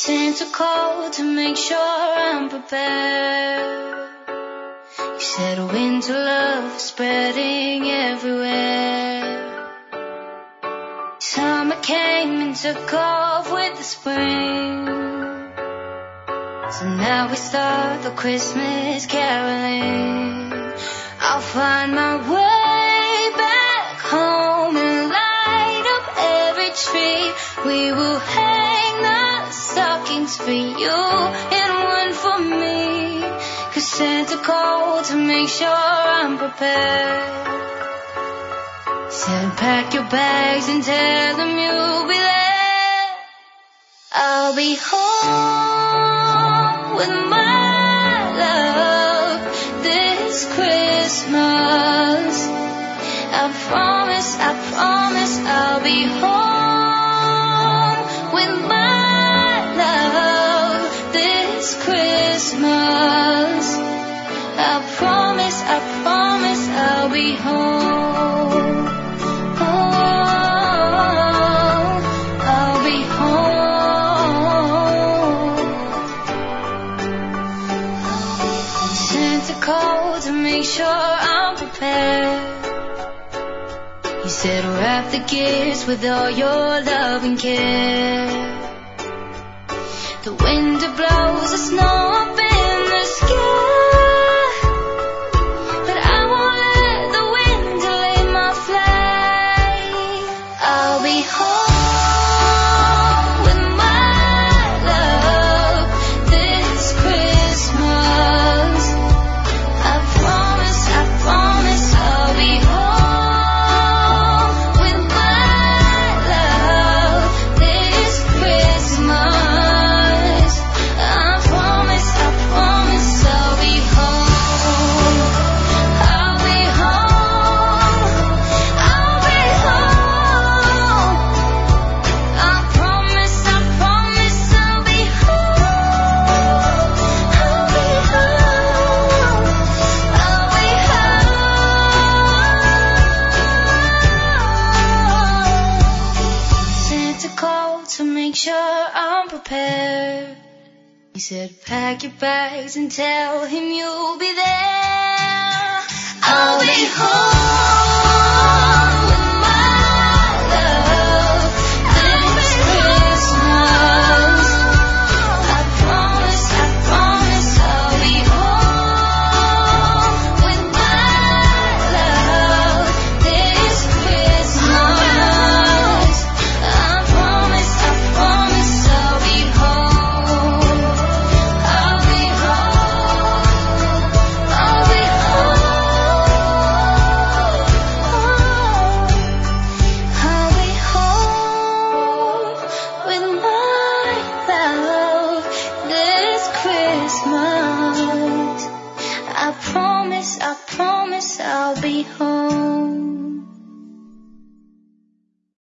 Santa called to make sure I'm prepared. You said winter love is spreading everywhere. Summer came and took off with the spring. So now we start the Christmas caroling. I'll find my way back home and light up every tree. We will hang the stockings for you and one for me. 'Cause Santa called to make sure I'm prepared. Said pack your bags and tell them you'll be there. I'll be home with my love this Christmas. I promise I'll be home with my love this Christmas. I promise I'll be home. I'll be home. Santa called to make sure I'm prepared. He said wrap the gifts with all your love and care. The wind blows the snow up in the sky, but I won't let the wind delay my flight. I'll be home with my love this Christmas. I promise I'll be home with my love this Christmas. I promise I'll be home. I'll be home. I'll be home. I promise I'll be home. I'll be home. I'll be home. Santa called to make sure I'm prepared. He said pack your bags and tell him you'll be there. I'll be home with my love this Christmas. I promise I'll be home with my love this Christmas. I promise I'll be home. I'll be home. I'll be home. I'll be home with my love this Christmas. I promise I'll be home.